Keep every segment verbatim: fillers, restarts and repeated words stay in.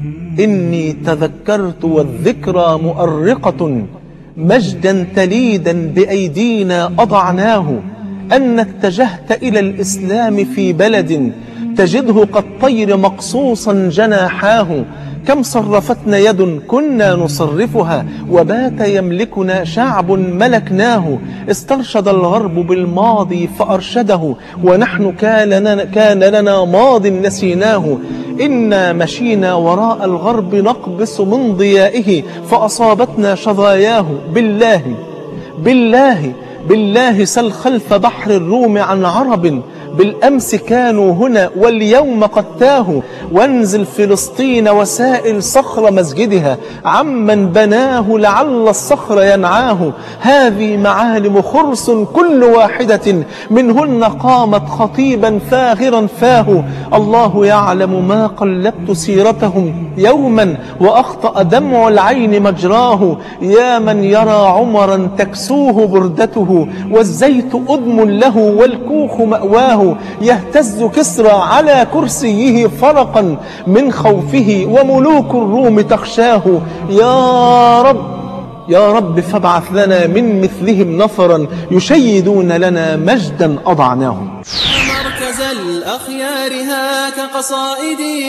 إني تذكرت والذكرى مؤرقة مجدا تليدا بأيدينا أضعناه، أن اتجهت إلى الإسلام في بلد تجده كالطير مقصوصا جناحاه. كم صرفتنا يد كنا نصرفها، وبات يملكنا شعب ملكناه. استرشد الغرب بالماضي فأرشده، ونحن كان لنا ماض نسيناه. إنا مشينا وراء الغرب نقبس من ضيائه، فأصابتنا شظاياه. بالله بالله بالله سل خلف بحر الروم عن عرب، بالأمس كانوا هنا واليوم قد تاهوا. وانزل فلسطين وسائل صخر مسجدها، عمن بناه لعل الصخر ينعاه. هذه معالم خرس كل واحدة منهن قامت خطيبا فاغرا فاه. الله يعلم ما قلبت سيرتهم يوما، وأخطأ دمع العين مجراه. يا من يرى عمرا تكسوه بردته، والزيت أدم له والكوخ مأواه. يهتز كسرى على كرسيه فرقا من خوفه، وملوك الروم تخشاه. يا رب يا رب فابعث لنا من مثلهم نفرا يشيدون لنا مجدا أضعناه. مركز الأخيار هاك قصائدي،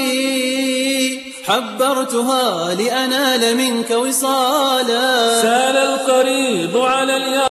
حبرتها لأنال منك وصالا. سال القريب على اليوم